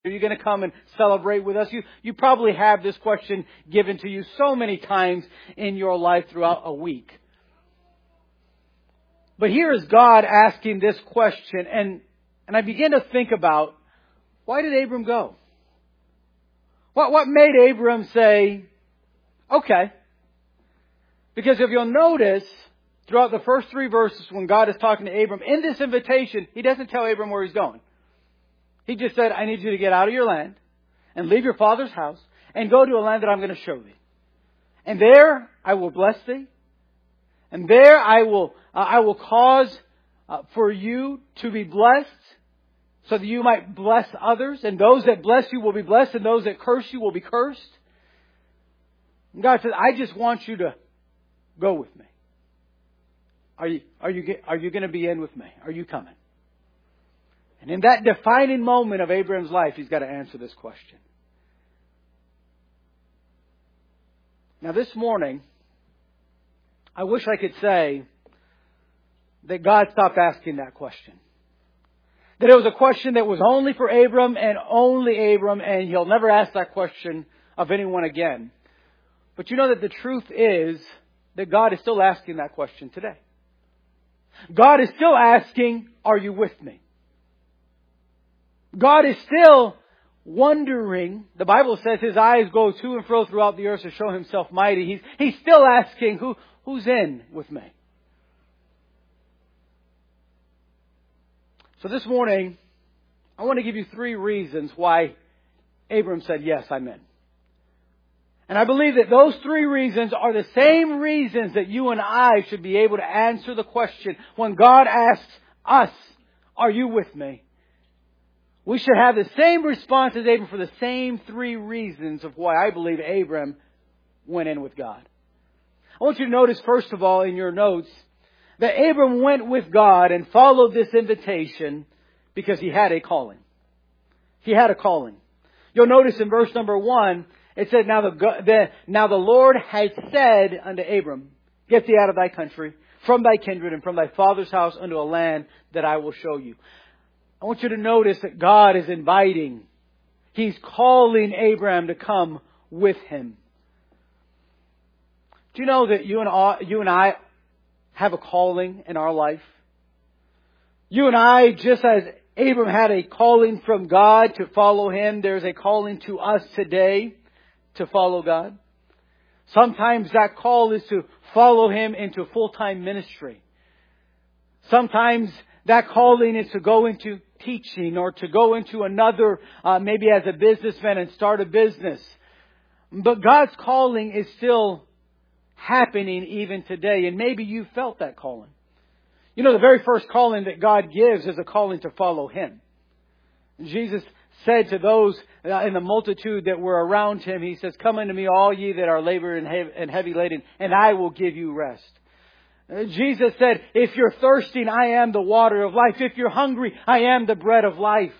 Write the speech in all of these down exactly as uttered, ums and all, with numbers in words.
Are you going to come and celebrate with us? You, you probably have this question given to you so many times in your life throughout a week. But here is God asking this question, and, and I begin to think about, why did Abram go? What, what made Abram say, okay? Because if you'll notice, throughout the first three verses when God is talking to Abram, in this invitation, He doesn't tell Abram where he's going. He just said, I need you to get out of your land and leave your father's house and go to a land that I'm going to show thee. And there I will bless thee. And there I will, uh, I will cause uh, for you to be blessed so that you might bless others. And those that bless you will be blessed, and those that curse you will be cursed. And God said, I just want you to go with me. Are you, are you, are you going to be in with me? Are you coming? And in that defining moment of Abraham's life, he's got to answer this question. Now this morning, I wish I could say that God stopped asking that question. That it was a question that was only for Abram and only Abram, and He'll never ask that question of anyone again. But you know that the truth is that God is still asking that question today. God is still asking, are you with me? God is still wondering. The Bible says His eyes go to and fro throughout the earth to show Himself mighty. He's, he's still asking, who, who's in with me? So this morning, I want to give you three reasons why Abram said, yes, I'm in. And I believe that those three reasons are the same reasons that you and I should be able to answer the question when God asks us, are you with me? We should have the same response as Abram for the same three reasons of why I believe Abram went in with God. I want you to notice, first of all, in your notes, that Abram went with God and followed this invitation because he had a calling. He had a calling. You'll notice in verse number one, it said, now the, the, now the Lord has said unto Abram, get thee out of thy country, from thy kindred, and from thy father's house unto a land that I will show you. I want you to notice that God is inviting. He's calling Abraham to come with Him. Do you know that you and I, you and I have a calling in our life? You and I, just as Abram had a calling from God to follow Him, there's a calling to us today to follow God. Sometimes that call is to follow Him into full-time ministry. Sometimes that calling is to go into teaching or to go into another, uh, maybe as a businessman and start a business. But God's calling is still happening even today. And maybe you felt that calling. You know, the very first calling that God gives is a calling to follow Him. Jesus said to those in the multitude that were around Him, He says, come unto me all ye that are laboring and heavy laden, and I will give you rest. Jesus said, if you're thirsting, I am the water of life. If you're hungry, I am the bread of life.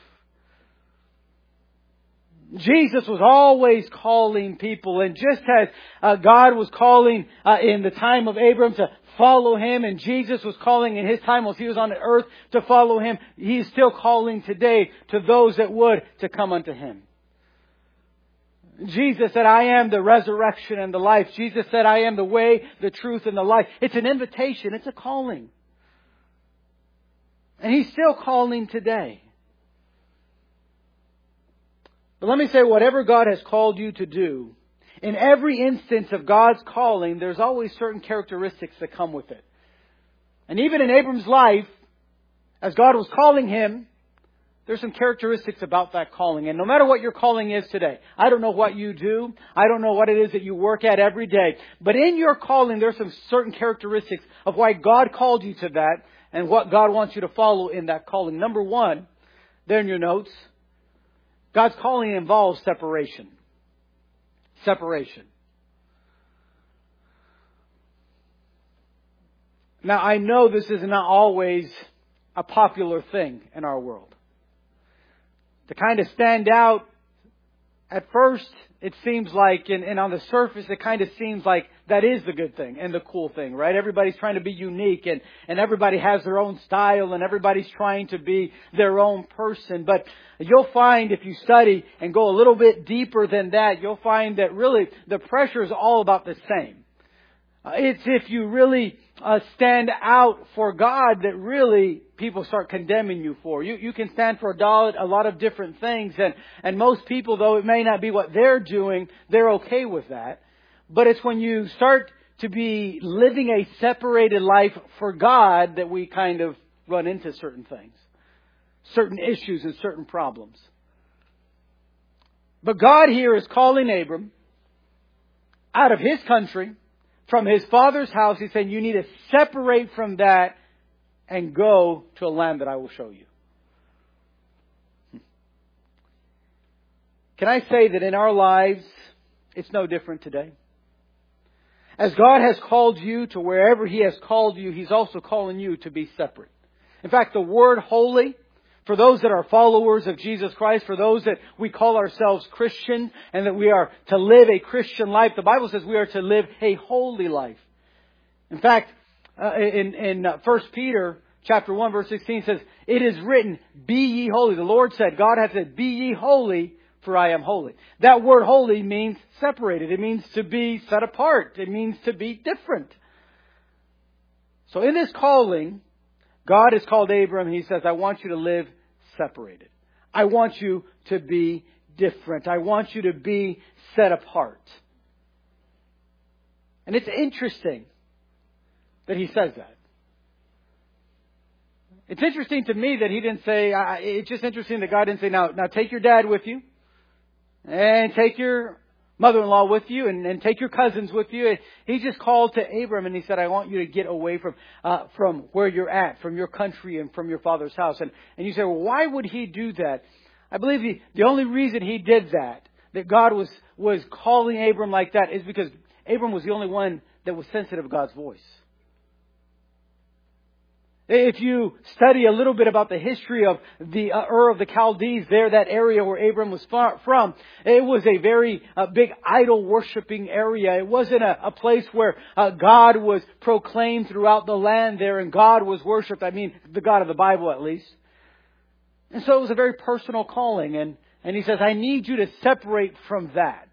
Jesus was always calling people. And just as uh, God was calling uh, in the time of Abram to follow Him, and Jesus was calling in His time while He was on the earth to follow Him, He's still calling today to those that would to come unto Him. Jesus said, I am the resurrection and the life. Jesus said, I am the way, the truth, and the life. It's an invitation. It's a calling. And He's still calling today. But let me say, whatever God has called you to do, in every instance of God's calling, there's always certain characteristics that come with it. And even in Abram's life, as God was calling him, there's some characteristics about that calling. And no matter what your calling is today, I don't know what you do. I don't know what it is that you work at every day. But in your calling, there's some certain characteristics of why God called you to that and what God wants you to follow in that calling. Number one, there in your notes, God's calling involves separation. Separation. Now, I know this is not always a popular thing in our world. To kind of stand out at first, it seems like, and, and on the surface, it kind of seems like that is the good thing and the cool thing, right? Everybody's trying to be unique, and, and everybody has their own style, and everybody's trying to be their own person. But you'll find, if you study and go a little bit deeper than that, you'll find that really the pressure is all about the same. Uh, it's if you really uh, stand out for God that really people start condemning you for. You you can stand for a, dollar, a lot of different things, and, and most people, though it may not be what they're doing, they're okay with that. But it's when you start to be living a separated life for God that we kind of run into certain things, certain issues and certain problems. But God here is calling Abram out of his country, from his father's house. He's saying, you need to separate from that and go to a land that I will show you. Can I say that in our lives, it's no different today? As God has called you to wherever He has called you, He's also calling you to be separate. In fact, the word holy, for those that are followers of Jesus Christ, for those that we call ourselves Christian and that we are to live a Christian life, the Bible says we are to live a holy life. In fact, uh, in, in uh, First Peter chapter one verse sixteen says, it is written, be ye holy. The Lord said, God has said, be ye holy, for I am holy. That word holy means separated. It means to be set apart. It means to be different. So in this calling, God has called Abram. He says, I want you to live separated. I want you to be different. I want you to be set apart. And it's interesting that He says that. It's interesting to me that He didn't say, uh, it's just interesting that God didn't say, now, now take your dad with you and take your mother-in-law with you and, and take your cousins with you. And He just called to Abram and He said, I want you to get away from uh, from where you're at, from your country and from your father's house. And, and you say, well, why would He do that? I believe the, the only reason He did that, that God was, was calling Abram like that, is because Abram was the only one that was sensitive to God's voice. If you study a little bit about the history of the uh, Ur of the Chaldees, there, that area where Abram was far from, it was a very uh, big idol worshipping area. It wasn't a, a place where uh, God was proclaimed throughout the land there and God was worshipped. I mean, the God of the Bible at least. And so it was a very personal calling. And, and He says, I need you to separate from that.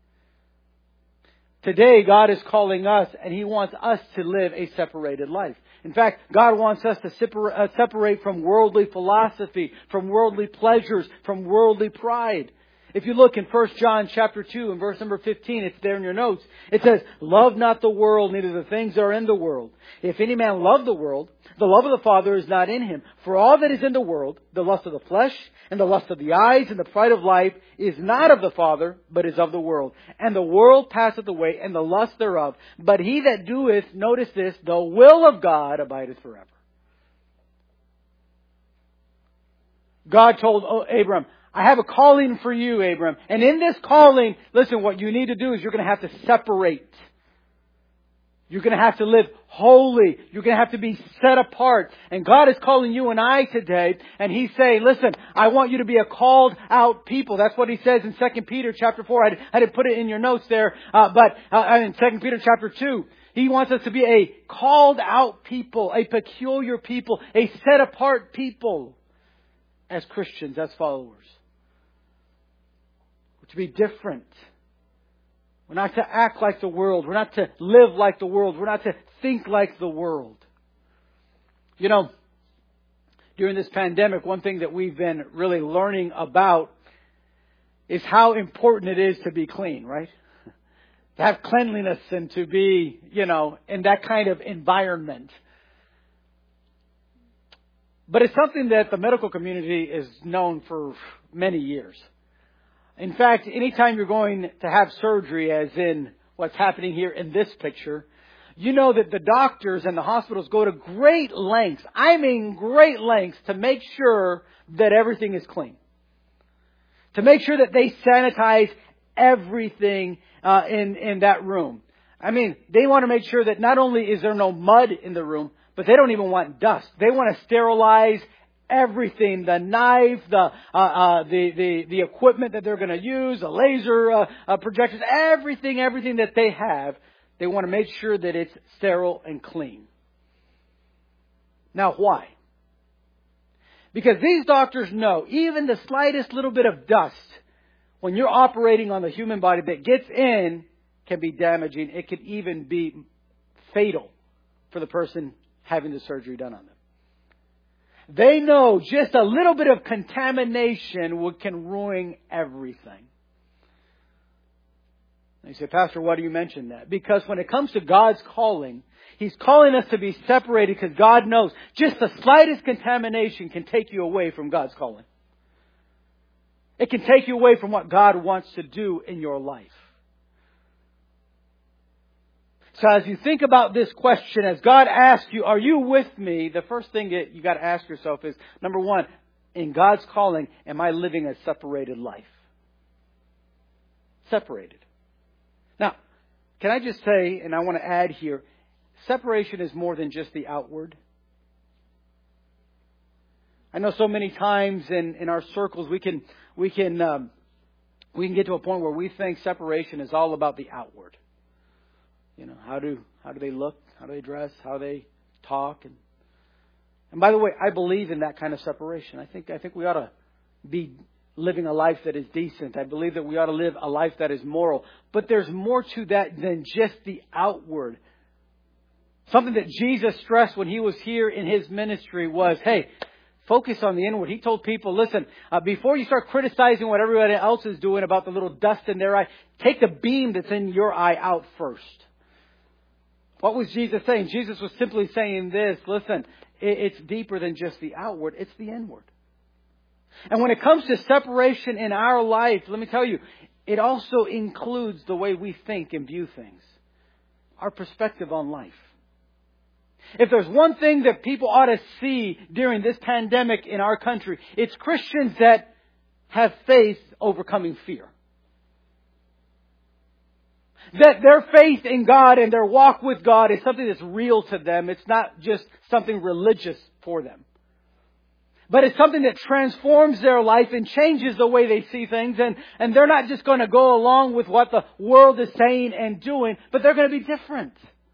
Today, God is calling us and He wants us to live a separated life. In fact, God wants us to separate from worldly philosophy, from worldly pleasures, from worldly pride. If you look in First John chapter two and verse number fifteen, it's there in your notes. It says, love not the world, neither the things that are in the world. If any man love the world, the love of the Father is not in him. For all that is in the world, the lust of the flesh, and the lust of the eyes, and the pride of life, is not of the Father, but is of the world. And the world passeth away, and the lust thereof. But he that doeth, notice this, the will of God abideth forever. God told Abram, I have a calling for you, Abram. And in this calling, listen, what you need to do is you're going to have to separate. You're going to have to live holy. You're going to have to be set apart. And God is calling you and I today. And He's saying, listen, I want you to be a called out people. That's what He says in Second Peter chapter four. I, I didn't put it in your notes there. Uh, but uh, in Second Peter chapter two, He wants us to be a called out people, a peculiar people, a set apart people as Christians, as followers. We're to be different. We're not to act like the world. We're not to live like the world. We're not to think like the world. You know, during this pandemic, one thing that we've been really learning about is how important it is to be clean, right? To have cleanliness and to be, you know, in that kind of environment. But it's something that the medical community is known for many years. In fact, anytime you're going to have surgery, as in what's happening here in this picture, you know that the doctors and the hospitals go to great lengths, I mean great lengths, to make sure that everything is clean. To make sure that they sanitize everything uh, in, in that room. I mean, they want to make sure that not only is there no mud in the room, but they don't even want dust. They want to sterilize everything, the knife, the uh, uh, the, the the equipment that they're going to use, the laser uh, uh, projectors, everything, everything that they have, they want to make sure that it's sterile and clean. Now, why? Because these doctors know even the slightest little bit of dust, when you're operating on the human body that gets in, can be damaging. It could even be fatal for the person having the surgery done on them. They know just a little bit of contamination can ruin everything. And you say, Pastor, why do you mention that? Because when it comes to God's calling, He's calling us to be separated because God knows just the slightest contamination can take you away from God's calling. It can take you away from what God wants to do in your life. So as you think about this question, as God asks you, are you with me? The first thing that you got to ask yourself is, number one, in God's calling, am I living a separated life? Separated. Now, can I just say, and I want to add here, separation is more than just the outward. I know so many times in, in our circles we can we can um, we can get to a point where we think separation is all about the outward. You know, how do how do they look? How do they dress? How they talk? And and by the way, I believe in that kind of separation. I think I think we ought to be living a life that is decent. I believe that we ought to live a life that is moral. But there's more to that than just the outward. Something that Jesus stressed when He was here in His ministry was, hey, focus on the inward. He told people, listen, uh, before you start criticizing what everybody else is doing about the little dust in their eye, take the beam that's in your eye out first. What was Jesus saying? Jesus was simply saying this, listen, it, it's deeper than just the outward, it's the inward. And when it comes to separation in our life, let me tell you, it also includes the way we think and view things. Our perspective on life. If there's one thing that people ought to see during this pandemic in our country, it's Christians that have faith overcoming fear. That their faith in God and their walk with God is something that's real to them. It's not just something religious for them. But it's something that transforms their life and changes the way they see things. And, and they're not just going to go along with what the world is saying and doing, but they're going to be different.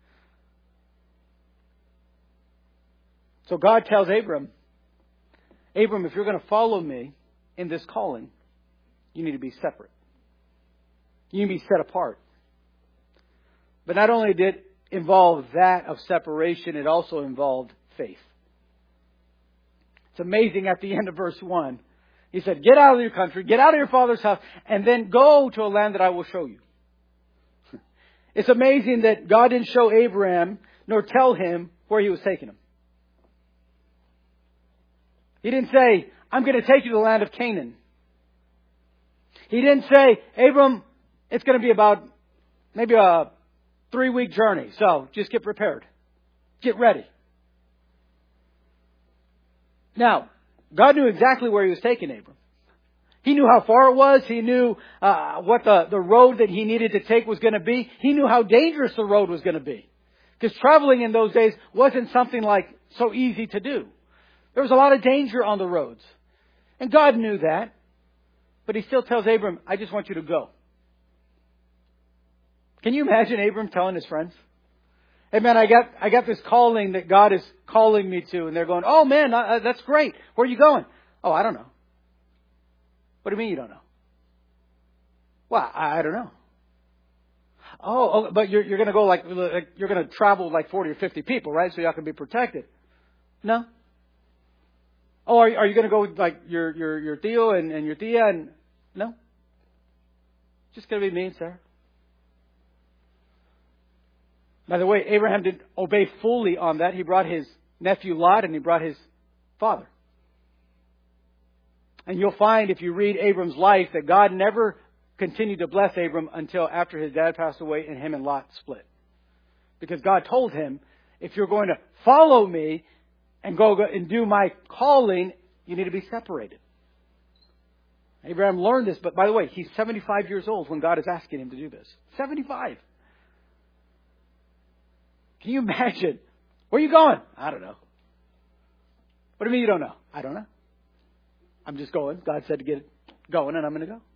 So God tells Abram, Abram, if you're going to follow me in this calling, you need to be separate. You need to be set apart. But not only did it involve that of separation, it also involved faith. It's amazing at the end of verse one. He said, get out of your country, get out of your father's house, and then go to a land that I will show you. It's amazing that God didn't show Abraham nor tell him where He was taking him. He didn't say, I'm going to take you to the land of Canaan. He didn't say, Abram, it's going to be about maybe a three-week journey, so just get prepared. Get ready. Now, God knew exactly where He was taking Abram. He knew how far it was. He knew uh, what the, the road that he needed to take was going to be. He knew how dangerous the road was going to be. Because traveling in those days wasn't something like so easy to do. There was a lot of danger on the roads. And God knew that. But He still tells Abram, I just want you to go. Can you imagine Abram telling his friends? Hey man, I got I got this calling that God is calling me to. And they're going, oh man, uh, that's great. Where are you going? Oh, I don't know. What do you mean you don't know? Well, I, I don't know. Oh, oh, but you're, you're going to go like, like, you're going to travel with like forty or fifty people, right? So y'all can be protected. No. Oh, are, are you going to go with like your, your, your Theo and, and your Tia? And no. Just going to be me and Sarah. By the way, Abraham didn't obey fully on that. He brought his nephew Lot and he brought his father. And you'll find if you read Abram's life that God never continued to bless Abram until after his dad passed away and him and Lot split. Because God told him, if you're going to follow me and go and do my calling, you need to be separated. Abraham learned this, but by the way, he's seventy-five years old when God is asking him to do this. seventy-five. Can you imagine? Where are you going? I don't know. What do you mean you don't know? I don't know. I'm just going. God said to get it going, and I'm going to go.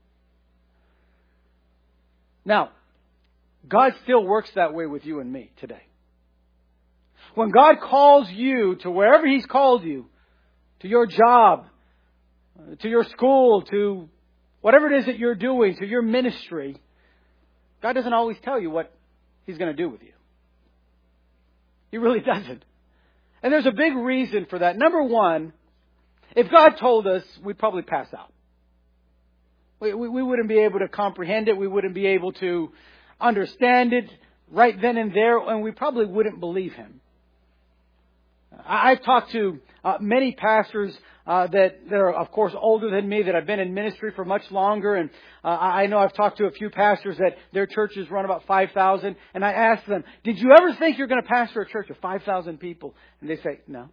Now, God still works that way with you and me today. When God calls you to wherever He's called you, to your job, to your school, to whatever it is that you're doing, to your ministry, God doesn't always tell you what He's going to do with you. He really doesn't. And there's a big reason for that. Number one, if God told us, we'd probably pass out. We, we, we wouldn't be able to comprehend it. We wouldn't be able to understand it right then and there. And we probably wouldn't believe Him. I, I've talked to uh, many pastors uh, that, that are, of course, older than me, that have been in ministry for much longer. And uh, I know I've talked to a few pastors that their churches run about five thousand. And I asked them, did you ever think you're going to pastor a church of five thousand people? And they say, no.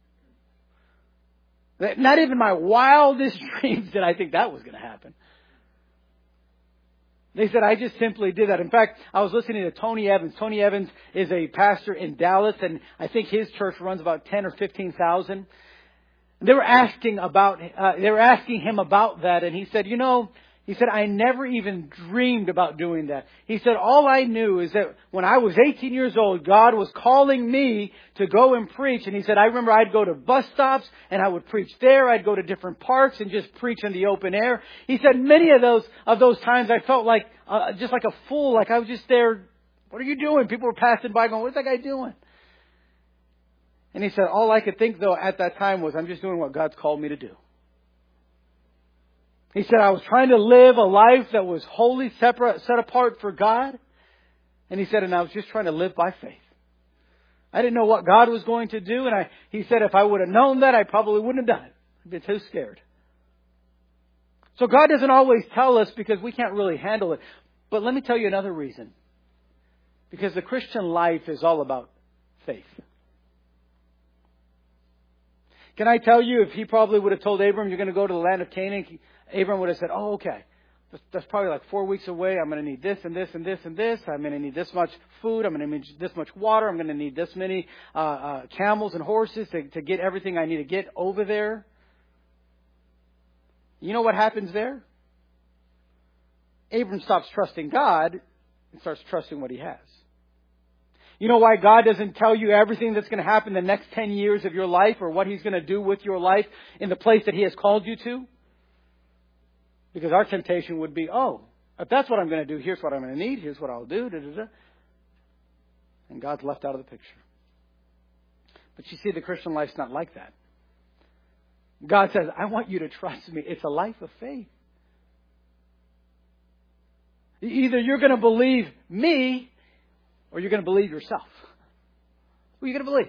Not even my wildest dreams did I think that was going to happen. They said, I just simply did that. In fact, I was listening to Tony Evans. Tony Evans is a pastor in Dallas, and I think his church runs about ten or fifteen thousand. They were asking about, uh, they were asking him about that, and he said, you know, he said, I never even dreamed about doing that. He said, all I knew is that when I was eighteen years old, God was calling me to go and preach. And he said, I remember I'd go to bus stops and I would preach there. I'd go to different parks and just preach in the open air. He said, many of those, of those times I felt like, uh, just like a fool. Like I was just there. What are you doing? People were passing by going, what's that guy doing? And he said, all I could think though at that time was, I'm just doing what God's called me to do. He said, I was trying to live a life that was wholly separate, set apart for God. And he said, and I was just trying to live by faith. I didn't know what God was going to do. And I, he said, if I would have known that, I probably wouldn't have done it. I'd been too scared. So God doesn't always tell us because we can't really handle it. But let me tell you another reason. Because the Christian life is all about faith. Can I tell you, if he probably would have told Abram, you're going to go to the land of Canaan, Abram would have said, oh, okay, that's, that's probably like four weeks away. I'm going to need this and this and this and this. I'm going to need this much food. I'm going to need this much water. I'm going to need this many uh, uh, camels and horses to, to get everything I need to get over there. You know what happens there? Abram stops trusting God and starts trusting what he has. You know why God doesn't tell you everything that's going to happen the next ten years of your life or what He's going to do with your life in the place that He has called you to? Because our temptation would be, oh, if that's what I'm going to do, here's what I'm going to need, here's what I'll do. Da, da, da. And God's left out of the picture. But you see, the Christian life's not like that. God says, I want you to trust me. It's a life of faith. Either you're going to believe me or you're going to believe yourself. Who are you going to believe?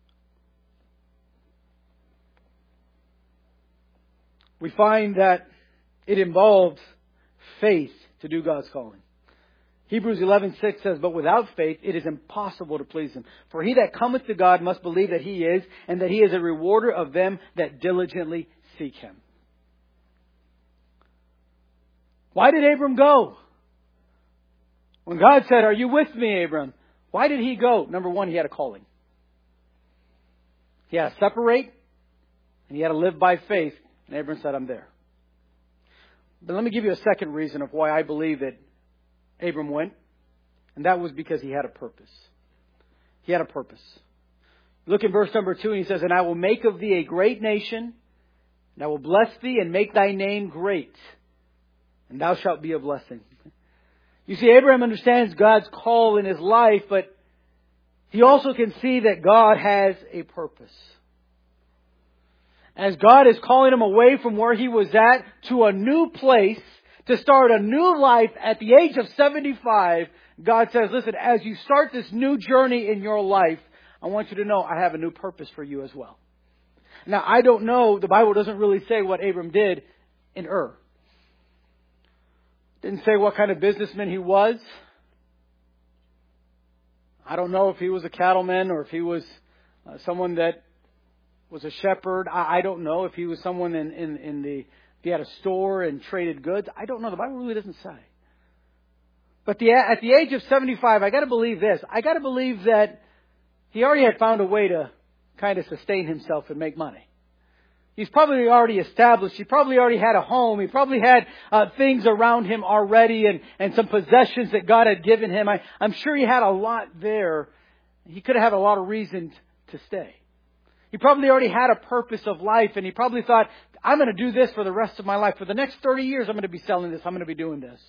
We find that it involves faith to do God's calling. Hebrews eleven six says, but without faith it is impossible to please Him. For he that cometh to God must believe that He is, and that He is a rewarder of them that diligently seek Him. Why did Abram go? When God said, are you with me, Abram? Why did he go? Number one, he had a calling. He had to separate, and he had to live by faith. And Abram said, I'm there. But let me give you a second reason of why I believe that Abram went. And that was because he had a purpose. He had a purpose. Look in verse number two, and he says, and I will make of thee a great nation, and I will bless thee and make thy name great, and thou shalt be a blessing. You see, Abraham understands God's call in his life, but he also can see that God has a purpose. As God is calling him away from where he was at to a new place, to start a new life at the age of seventy-five, God says, listen, as you start this new journey in your life, I want you to know I have a new purpose for you as well. Now, I don't know, the Bible doesn't really say what Abram did in Ur. Didn't say what kind of businessman he was. I don't know if he was a cattleman or if he was uh, someone that was a shepherd. I, I don't know if he was someone in, in, in the, if he had a store and traded goods. I don't know. The Bible really doesn't say. But the, at the age of seventy-five, I got to believe this. I got to believe that he already had found a way to kind of sustain himself and make money. He's probably already established. He probably already had a home. He probably had uh, things around him already and, and some possessions that God had given him. I, I'm sure he had a lot there. He could have had a lot of reason to stay. He probably already had a purpose of life, and he probably thought, I'm going to do this for the rest of my life. For the next thirty years, I'm going to be selling this. I'm going to be doing this.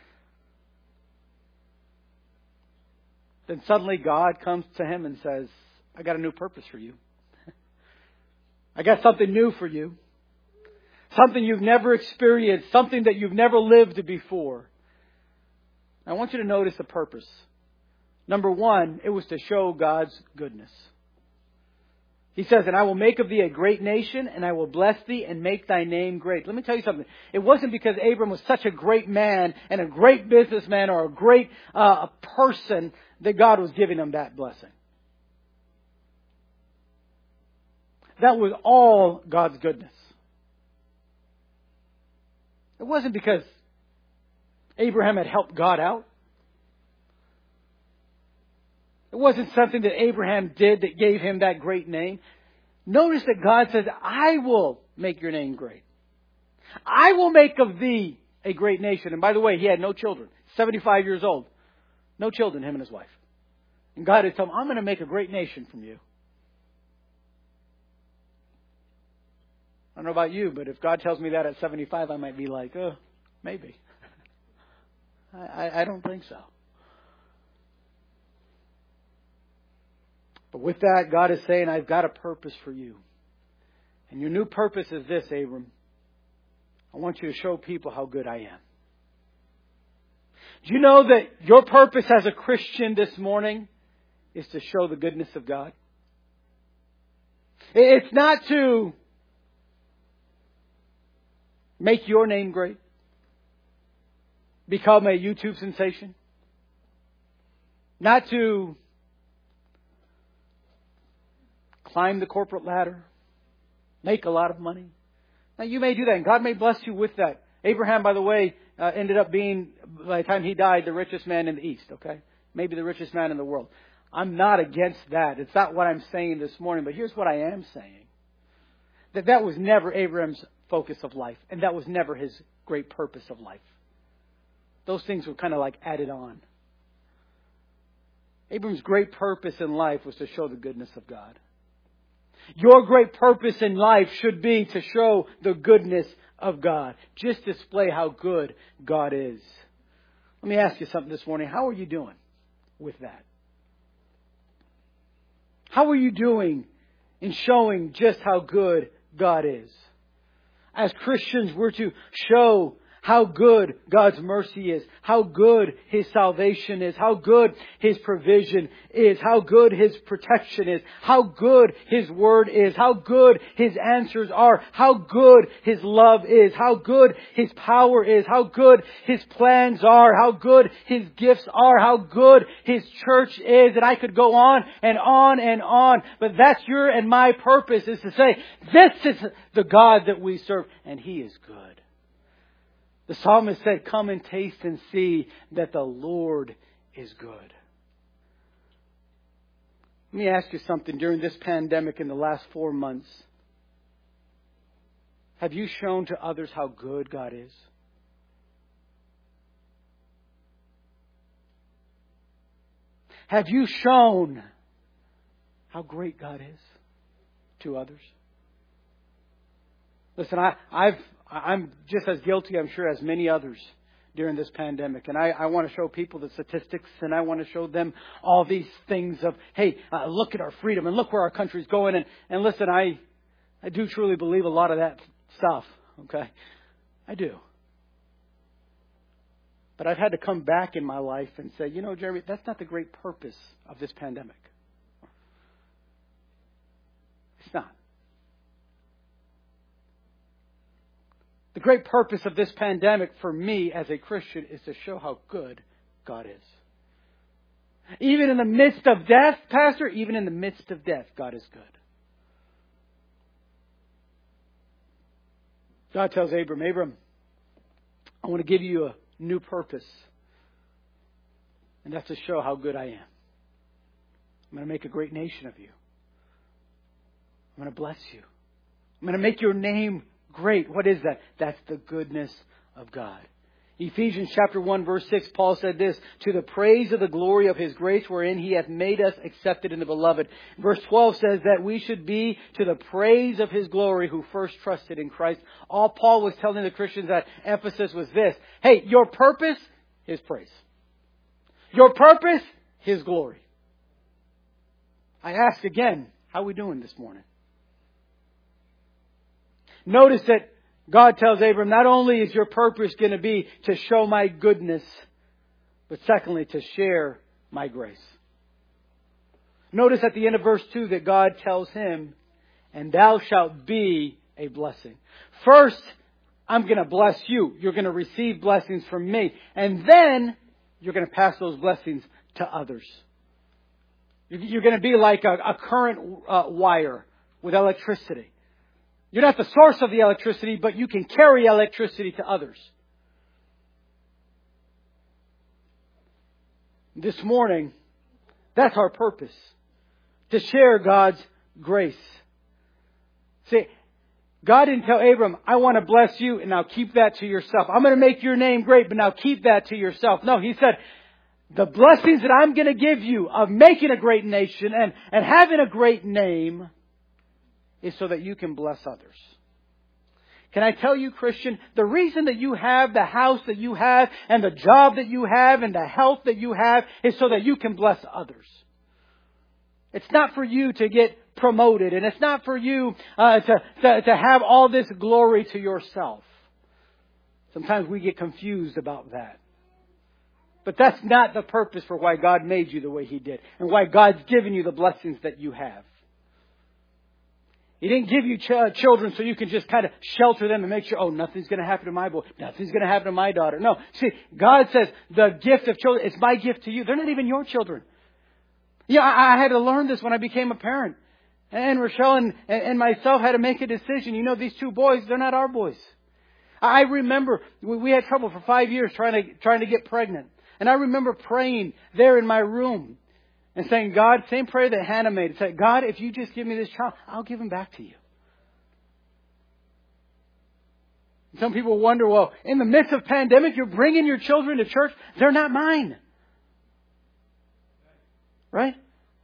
Then suddenly God comes to him and says, I got a new purpose for you. I got something new for you. Something you've never experienced. Something that you've never lived before. I want you to notice the purpose. Number one, it was to show God's goodness. He says, and I will make of thee a great nation, and I will bless thee and make thy name great. Let me tell you something. It wasn't because Abram was such a great man and a great businessman or a great uh, person that God was giving him that blessing. That was all God's goodness. It wasn't because Abraham had helped God out. It wasn't something that Abraham did that gave him that great name. Notice that God says, I will make your name great. I will make of thee a great nation. And by the way, he had no children. seventy-five years old. No children, him and his wife. And God had told him, I'm going to make a great nation from you. I don't know about you, but if God tells me that at seventy-five, I might be like, oh, maybe. I, I, I don't think so. But with that, God is saying, I've got a purpose for you. And your new purpose is this, Abram. I want you to show people how good I am. Do you know that your purpose as a Christian this morning is to show the goodness of God? It's not to make your name great, become a YouTube sensation, not to climb the corporate ladder, make a lot of money. Now, you may do that, and God may bless you with that. Abraham, by the way, uh, ended up being, by the time he died, the richest man in the East, okay? Maybe the richest man in the world. I'm not against that. It's not what I'm saying this morning, but here's what I am saying. That that was never Abraham's focus of life, and that was never his great purpose of life. Those things were kind of like added on. Abraham's great purpose in life was to show the goodness of God. Your great purpose in life should be to show the goodness of God. Just display how good God is. Let me ask you something this morning. How are you doing with that? How are you doing in showing just how good God is? As Christians, we're to show how good God's mercy is, how good His salvation is, how good His provision is, how good His protection is, how good His word is, how good His answers are, how good His love is, how good His power is, how good His plans are, how good His gifts are, how good His church is. And I could go on and on and on. But that's your and my purpose, is to say, this is the God that we serve, and He is good. The psalmist said, come and taste and see that the Lord is good. Let me ask you something. During this pandemic in the last four months, have you shown to others how good God is? Have you shown how great God is to others? Listen, I, I've I'm just as guilty, I'm sure, as many others during this pandemic. And I, I want to show people the statistics, and I want to show them all these things of, hey, uh, look at our freedom and look where our country's going. And, and listen, I, I do truly believe a lot of that stuff. Okay? I do. But I've had to come back in my life and say, you know, Jeremy, that's not the great purpose of this pandemic. It's not. The great purpose of this pandemic for me as a Christian is to show how good God is. Even in the midst of death, Pastor, even in the midst of death, God is good. God tells Abram, Abram, I want to give you a new purpose. And that's to show how good I am. I'm going to make a great nation of you. I'm going to bless you. I'm going to make your name great. What is that? That's the goodness of God. Ephesians chapter one verse six, Paul said this, to the praise of the glory of His grace wherein He hath made us accepted in the beloved. Verse twelve says that we should be to the praise of His glory who first trusted in Christ. All Paul was telling the Christians at Ephesus was this, hey, your purpose, His praise. Your purpose, His glory. I ask again, how are we doing this morning? Notice that God tells Abram, not only is your purpose going to be to show my goodness, but secondly, to share my grace. Notice at the end of verse two that God tells him, and thou shalt be a blessing. First, I'm going to bless you. You're going to receive blessings from me. And then, you're going to pass those blessings to others. You're going to be like a, a current uh, wire with electricity. You're not the source of the electricity, but you can carry electricity to others. This morning, that's our purpose. To share God's grace. See, God didn't tell Abram, I want to bless you and now keep that to yourself. I'm going to make your name great, but now keep that to yourself. No, He said, the blessings that I'm going to give you of making a great nation and, and having a great name is so that you can bless others. Can I tell you, Christian, the reason that you have the house that you have and the job that you have and the health that you have is so that you can bless others. It's not for you to get promoted, and it's not for you uh, to, to, to have all this glory to yourself. Sometimes we get confused about that. But that's not the purpose for why God made you the way He did and why God's given you the blessings that you have. He didn't give you ch- children so you can just kind of shelter them and make sure, oh, nothing's going to happen to my boy. Nothing's going to happen to my daughter. No. See, God says the gift of children, it's my gift to you. They're not even your children. Yeah, I, I had to learn this when I became a parent. And Rochelle and, and myself had to make a decision. You know, these two boys, they're not our boys. I remember we, we had trouble for five years trying to, trying to get pregnant. And I remember praying there in my room. And saying, God, same prayer that Hannah made. Say, God, if you just give me this child, I'll give him back to you. Some people wonder, well, in the midst of pandemic, you're bringing your children to church. They're not mine. Right?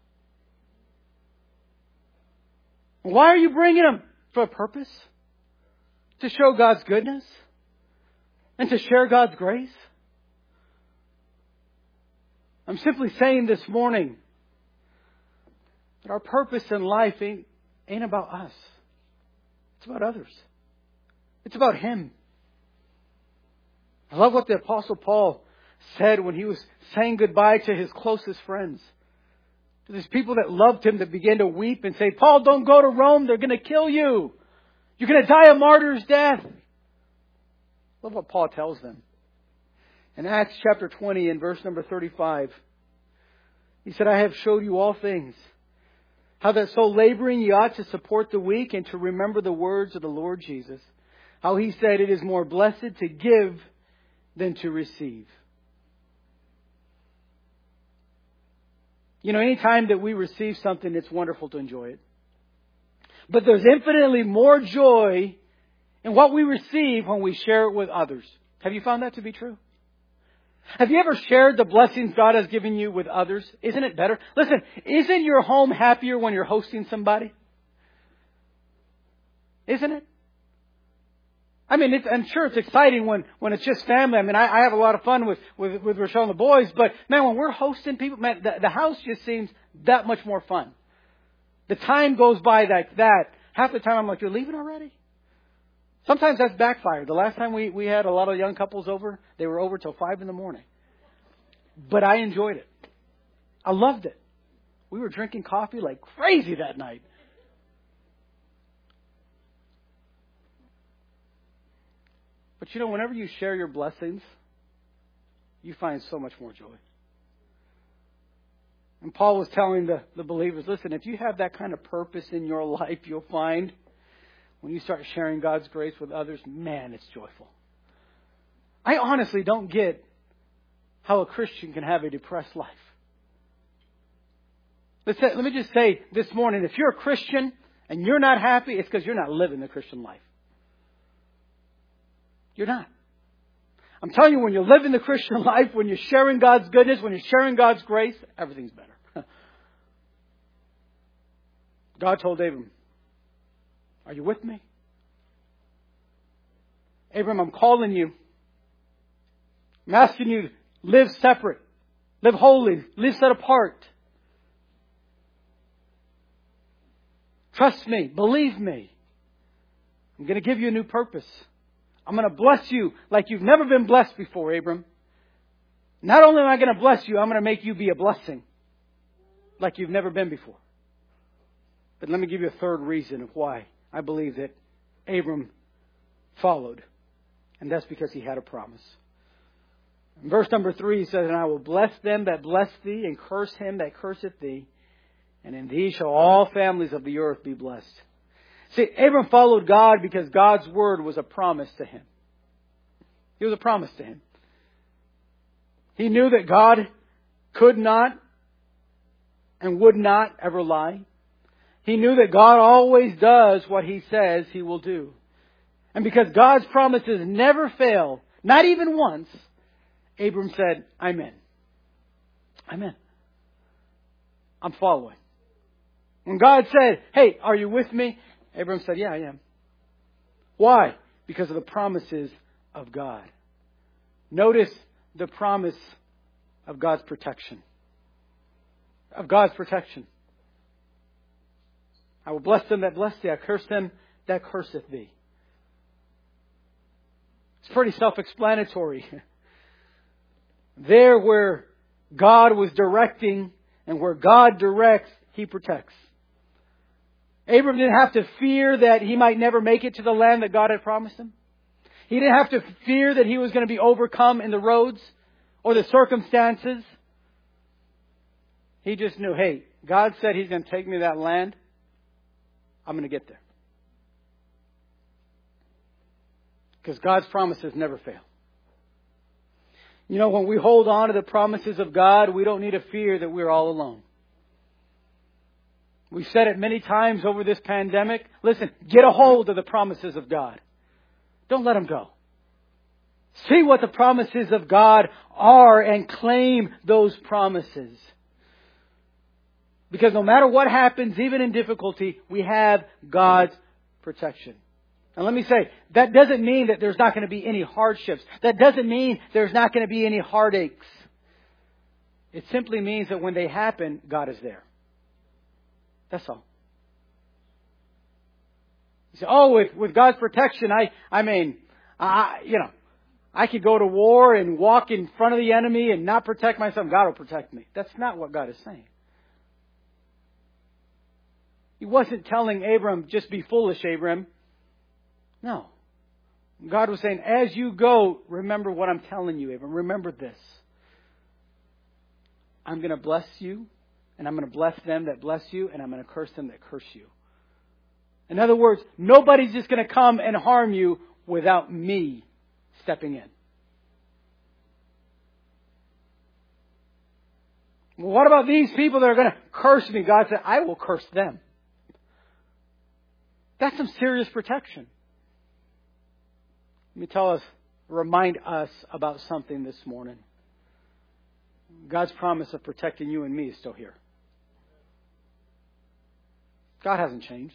Why are you bringing them? For a purpose? To show God's goodness? And to share God's grace? I'm simply saying this morning that our purpose in life ain't, ain't about us. It's about others. It's about Him. I love what the Apostle Paul said when he was saying goodbye to his closest friends. To these people that loved him that began to weep and say, Paul, don't go to Rome. They're going to kill you. You're going to die a martyr's death. I love what Paul tells them. In Acts chapter twenty and verse number thirty-five, he said, I have showed you all things. How that so laboring ye ought to support the weak and to remember the words of the Lord Jesus. How He said it is more blessed to give than to receive. You know, anytime that we receive something, it's wonderful to enjoy it. But there's infinitely more joy in what we receive when we share it with others. Have you found that to be true? Have you ever shared the blessings God has given you with others? Isn't it better? Listen, isn't your home happier when you're hosting somebody? Isn't it? I mean, it's, I'm sure it's exciting when, when it's just family. I mean, I, I have a lot of fun with, with, with Rochelle and the boys. But, man, when we're hosting people, man, the, the house just seems that much more fun. The time goes by like that. Half the time I'm like, you're leaving already? Sometimes that's backfired. The last time we, we had a lot of young couples over, they were over till five in the morning. But I enjoyed it. I loved it. We were drinking coffee like crazy that night. But you know, whenever you share your blessings, you find so much more joy. And Paul was telling the, the believers, listen, if you have that kind of purpose in your life, you'll find when you start sharing God's grace with others, man, it's joyful. I honestly don't get how a Christian can have a depressed life. Let's say, let me just say this morning, if you're a Christian and you're not happy, it's because you're not living the Christian life. You're not. I'm telling you, when you're living the Christian life, when you're sharing God's goodness, when you're sharing God's grace, everything's better. God told Abram, are you with me? Abram, I'm calling you. I'm asking you to live separate, live holy, live set apart. Trust me, believe me. I'm going to give you a new purpose. I'm going to bless you like you've never been blessed before, Abram. Not only am I going to bless you, I'm going to make you be a blessing like you've never been before. But let me give you a third reason of why I believe that Abram followed. And that's because he had a promise. In verse number three, he says, and I will bless them that bless thee, and curse him that curseth thee. And in thee shall all families of the earth be blessed. See, Abram followed God because God's word was a promise to him. It was a promise to him. He knew that God could not and would not ever lie. He knew that God always does what He says He will do. And because God's promises never fail, not even once, Abram said, I'm in. I'm in. I'm following. When God said, hey, are you with me? Abram said, yeah, I am. Why? Because of the promises of God. Notice the promise of God's protection. Of God's protection. I will bless them that bless thee. I curse them that curseth thee. It's pretty self-explanatory. There where God was directing and where God directs, He protects. Abram didn't have to fear that he might never make it to the land that God had promised him. He didn't have to fear that he was going to be overcome in the roads or the circumstances. He just knew, hey, God said He's going to take me to that land. I'm going to get there. Because God's promises never fail. You know, when we hold on to the promises of God, we don't need to fear that we're all alone. We've said it many times over this pandemic. Listen, get a hold of the promises of God. Don't let them go. See what the promises of God are and claim those promises. Because no matter what happens, even in difficulty, we have God's protection. And let me say, that doesn't mean that there's not going to be any hardships. That doesn't mean there's not going to be any heartaches. It simply means that when they happen, God is there. That's all. You say, oh, with, with God's protection, I, I mean, I, you know, I could go to war and walk in front of the enemy and not protect myself. God will protect me. That's not what God is saying. He wasn't telling Abram, just be foolish, Abram. No. God was saying, as you go, remember what I'm telling you, Abram. Remember this. I'm going to bless you, and I'm going to bless them that bless you, and I'm going to curse them that curse you. In other words, nobody's just going to come and harm you without me stepping in. Well, what about these people that are going to curse me? God said, I will curse them. That's some serious protection. Let me tell us, remind us about something this morning. God's promise of protecting you and me is still here. God hasn't changed.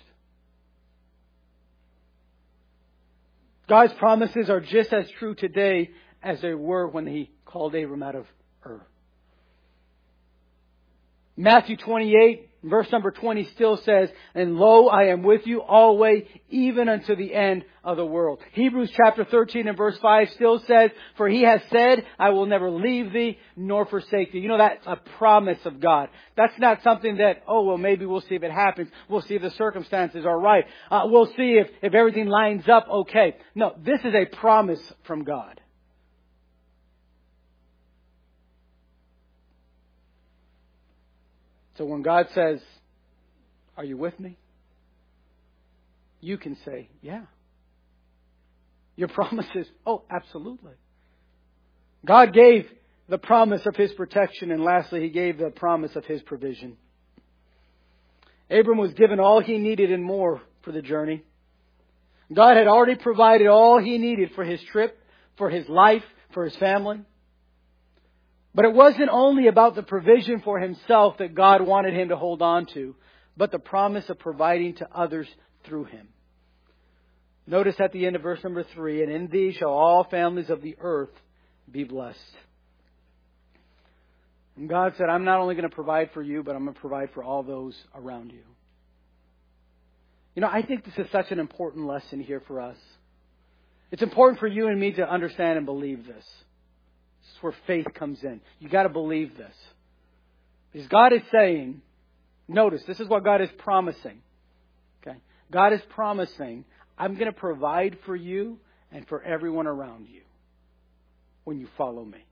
God's promises are just as true today as they were when He called Abram out of Ur. Matthew twenty-eight, verse number twenty still says, and lo, I am with you always, even unto the end of the world. Hebrews chapter thirteen and verse five still says, for He has said, I will never leave thee nor forsake thee. You know, that's a promise of God. That's not something that, oh, well, maybe we'll see if it happens. We'll see if the circumstances are right. Uh, we'll see if, if everything lines up okay. No, this is a promise from God. So when God says, are you with me? You can say, yeah. Your promise is, oh, absolutely. God gave the promise of His protection, and lastly, He gave the promise of His provision. Abram was given all he needed and more for the journey. God had already provided all he needed for his trip, for his life, for his family. But it wasn't only about the provision for himself that God wanted him to hold on to, but the promise of providing to others through him. Notice at the end of verse number three, and in thee shall all families of the earth be blessed. And God said, I'm not only going to provide for you, but I'm going to provide for all those around you. You know, I think this is such an important lesson here for us. It's important for you and me to understand and believe this. This is where faith comes in. You got to believe this. Because God is saying, notice, this is what God is promising. Okay? God is promising, I'm going to provide for you and for everyone around you when you follow me.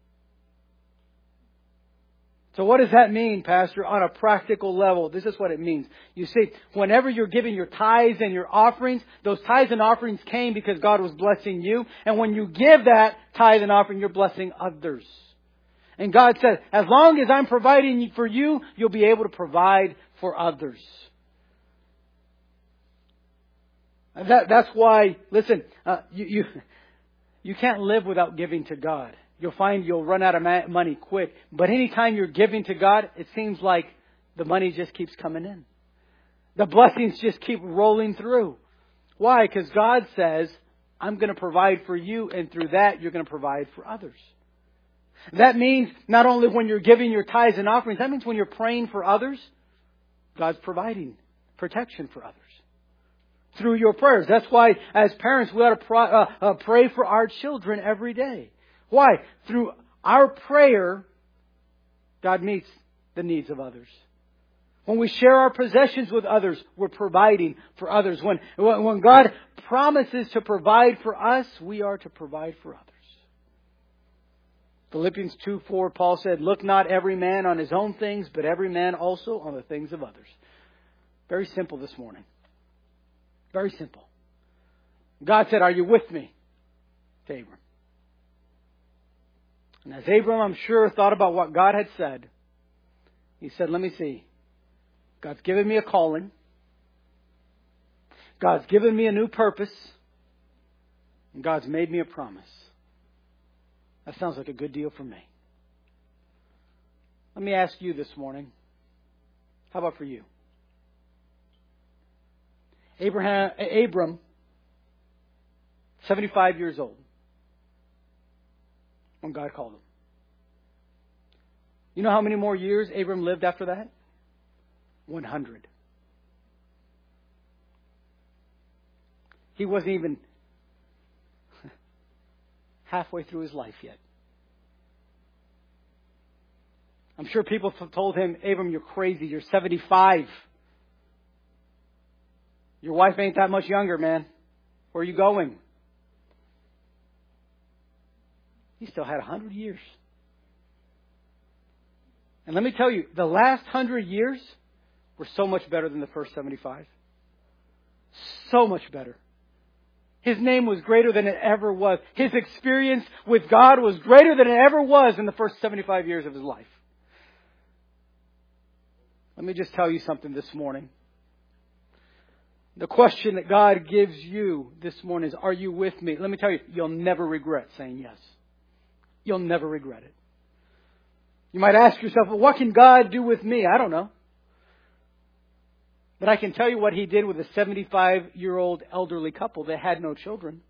So what does that mean, Pastor, on a practical level? This is what it means. You see, whenever you're giving your tithes and your offerings, those tithes and offerings came because God was blessing you. And when you give that tithe and offering, you're blessing others. And God said, as long as I'm providing for you, you'll be able to provide for others. And that, that's why, listen, uh, you, you, you can't live without giving to God. You'll find you'll run out of money quick. But anytime you're giving to God, it seems like the money just keeps coming in. The blessings just keep rolling through. Why? Because God says, I'm going to provide for you, and through that, you're going to provide for others. That means not only when you're giving your tithes and offerings, that means when you're praying for others, God's providing protection for others through your prayers. That's why, as parents, we ought to pray, uh, uh, pray for our children every day. Why? Through our prayer, God meets the needs of others. When we share our possessions with others, we're providing for others. When, when God promises to provide for us, we are to provide for others. Philippians two four, Paul said, look not every man on his own things, but every man also on the things of others. Very simple this morning. Very simple. God said, are you with me? To Abram. And as Abram, I'm sure, thought about what God had said, he said, let me see. God's given me a calling. God's given me a new purpose. And God's made me a promise. That sounds like a good deal for me. Let me ask you this morning. How about for you? Abraham, Abram, seventy-five years old, when God called him. You know how many more years Abram lived after that? one hundred. He wasn't even halfway through his life yet. I'm sure people told him, Abram, you're crazy. You're seventy-five. Your wife ain't that much younger, man. Where are you going? He still had one hundred years. And let me tell you, the last one hundred years were so much better than the first seventy-five. So much better. His name was greater than it ever was. His experience with God was greater than it ever was in the first seventy-five years of his life. Let me just tell you something this morning. The question that God gives you this morning is, are you with me? Let me tell you, you'll never regret saying yes. You'll never regret it. You might ask yourself, well, what can God do with me? I don't know. But I can tell you what He did with a seventy-five-year-old elderly couple that had no children.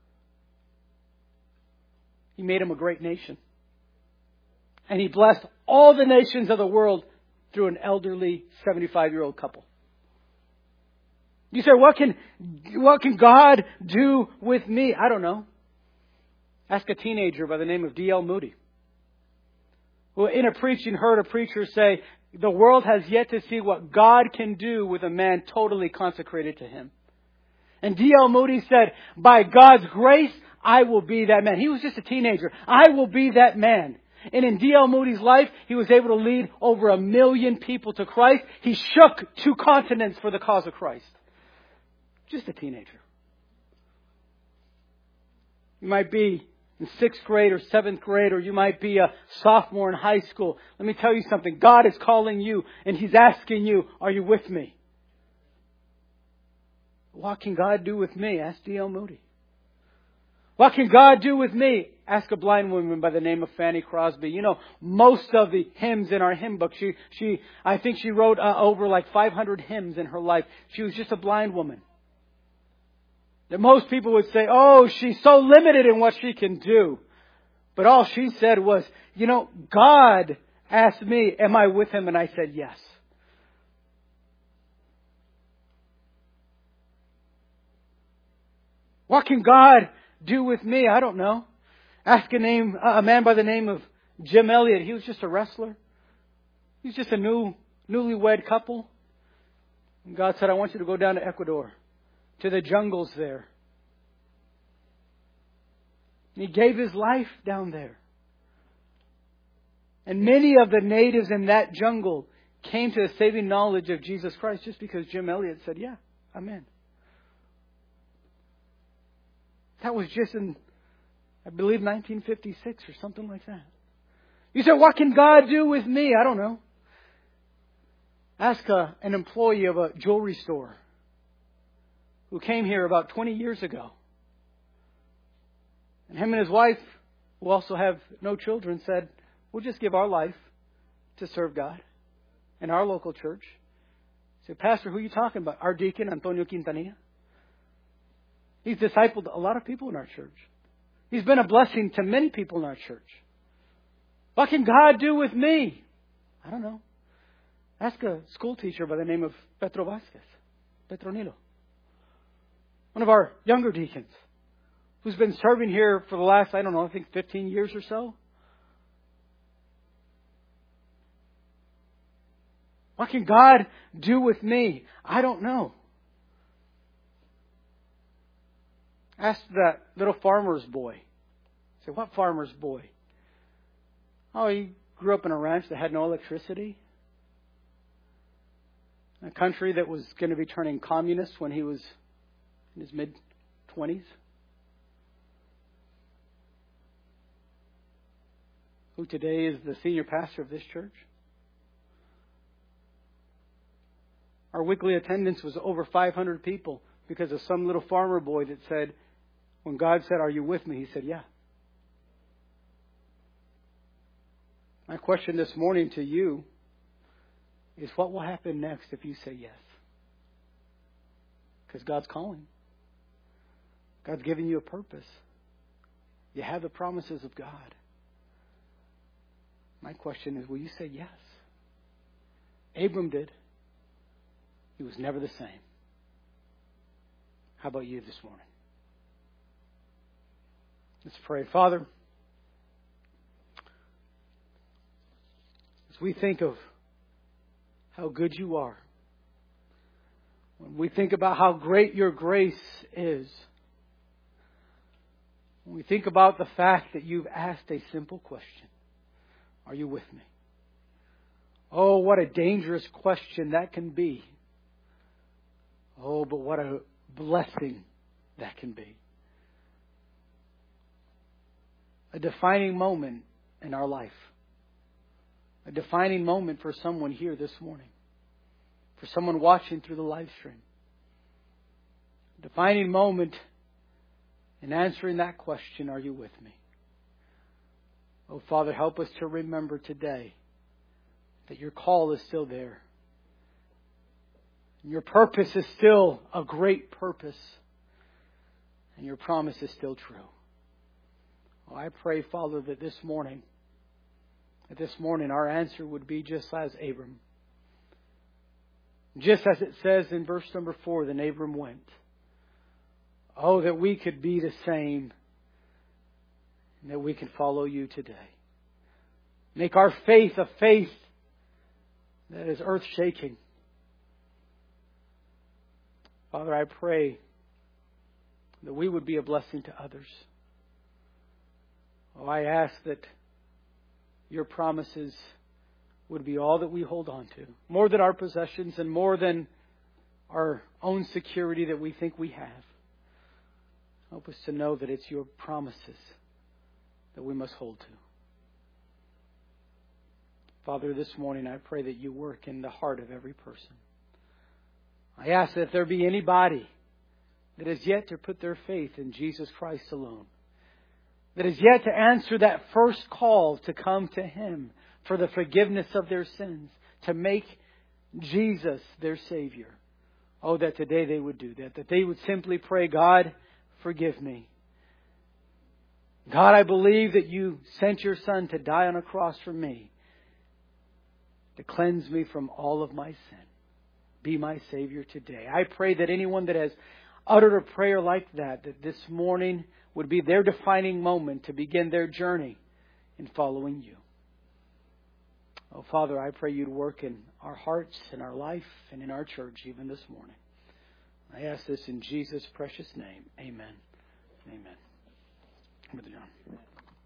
He made them a great nation. And He blessed all the nations of the world through an elderly seventy-five-year-old couple. You say, what can, what can God do with me? I don't know. Ask a teenager by the name of D L Moody, who in a preaching heard a preacher say, the world has yet to see what God can do with a man totally consecrated to Him. And D L Moody said, by God's grace, I will be that man. He was just a teenager. I will be that man. And in D L Moody's life, he was able to lead over a million people to Christ. He shook two continents for the cause of Christ. Just a teenager. You might be in sixth grade or seventh grade, or you might be a sophomore in high school. Let me tell you something. God is calling you and He's asking you, are you with me? What can God do with me? Ask D L Moody. What can God do with me? Ask a blind woman by the name of Fanny Crosby. You know, most of the hymns in our hymn book, she, she, I think she wrote uh, over like five hundred hymns in her life. She was just a blind woman. That most people would say, oh, she's so limited in what she can do. But all she said was, you know, God asked me, am I with Him? And I said, yes. What can God do with me? I don't know. Ask a name, a man by the name of Jim Elliott. He was just a wrestler. He was just a new, newlywed couple. And God said, I want you to go down to Ecuador, to the jungles there. And He gave His life down there. And many of the natives in that jungle came to the saving knowledge of Jesus Christ just because Jim Elliott said, yeah, I'm in. That was just in, I believe, nineteen fifty-six or something like that. You said, what can God do with me? I don't know. Ask a, an employee of a jewelry store who came here about twenty years ago. And him and his wife, who also have no children, said, we'll just give our life to serve God in our local church. I said, Pastor, who are you talking about? Our deacon, Antonio Quintanilla. He's discipled a lot of people in our church. He's been a blessing to many people in our church. What can God do with me? I don't know. Ask a school teacher by the name of Petro Vasquez, Petronilo. One of our younger deacons who's been serving here for the last, I don't know, I think fifteen years or so. What can God do with me? I don't know. Ask that little farmer's boy. Say, what farmer's boy? Oh, he grew up in a ranch that had no electricity. A country that was going to be turning communist when he was in his mid-twenties. Who today is the senior pastor of this church. Our weekly attendance was over five hundred people because of some little farmer boy that said, when God said, are you with me? He said, yeah. My question this morning to you is, what will happen next if you say yes? Because God's calling. God's giving you a purpose. You have the promises of God. My question is, will you say yes? Abram did. He was never the same. How about you this morning? Let's pray. Father, as we think of how good you are, when we think about how great your grace is, when we think about the fact that you've asked a simple question, are you with me? Oh, what a dangerous question that can be. Oh, but what a blessing that can be. A defining moment in our life. A defining moment for someone here this morning. For someone watching through the live stream. A defining moment in answering that question, are you with me? Oh, Father, help us to remember today that your call is still there. And your purpose is still a great purpose. And your promise is still true. Oh, I pray, Father, that this morning, that this morning our answer would be just as Abram. Just as it says in verse number four, then Abram went. Oh, that we could be the same. And that we can follow you today. Make our faith a faith that is earth-shaking. Father, I pray that we would be a blessing to others. Oh, I ask that your promises would be all that we hold on to. More than our possessions and more than our own security that we think we have. Help us to know that it's your promises that we must hold to. Father, this morning I pray that you work in the heart of every person. I ask that if there be anybody that has yet to put their faith in Jesus Christ alone, that has yet to answer that first call to come to Him for the forgiveness of their sins, to make Jesus their Savior. Oh, that today they would do that, that they would simply pray, God, forgive me. God, I believe that You sent Your Son to die on a cross for me, to cleanse me from all of my sin. Be my Savior today. I pray that anyone that has uttered a prayer like that, that this morning would be their defining moment to begin their journey in following You. Oh, Father, I pray You'd work in our hearts, in our life, and in our church even this morning. I ask this in Jesus' precious name. Amen. Amen. Brother John.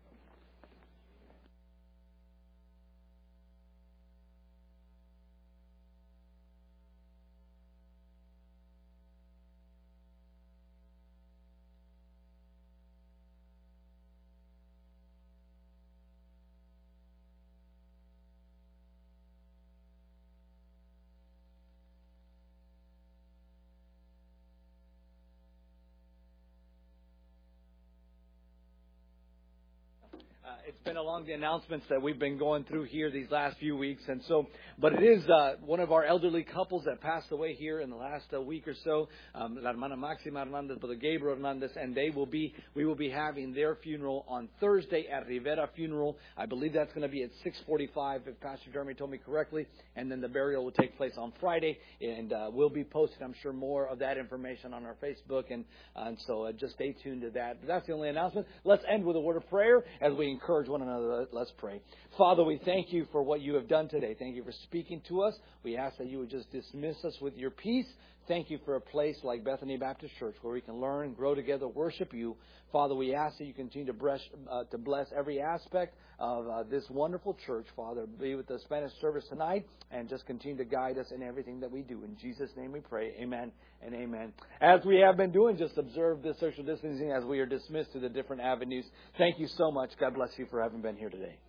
Uh, it's been along the announcements that we've been going through here these last few weeks, and so, but it is uh, one of our elderly couples that passed away here in the last uh, week or so, um, La Hermana Maxima Hernandez, Brother Gabriel Hernandez, and they will be, we will be having their funeral on Thursday at Rivera Funeral. I believe that's going to be at six forty-five, if Pastor Jeremy told me correctly, and then the burial will take place on Friday, and uh, we'll be posting, I'm sure, more of that information on our Facebook, and, uh, and so uh, just stay tuned to that. But that's the only announcement. Let's end with a word of prayer as we encourage one another. Let's pray. Father, we thank You for what You have done today. Thank You for speaking to us. We ask that You would just dismiss us with Your peace. Thank You for a place like Bethany Baptist Church where we can learn, grow together, worship You. Father, we ask that You continue to bless, uh, to bless every aspect of uh, this wonderful church. Father, be with the Spanish service tonight and just continue to guide us in everything that we do. In Jesus' name we pray. Amen and amen. As we have been doing, just observe this social distancing as we are dismissed to the different avenues. Thank you so much. God bless you for having been here today.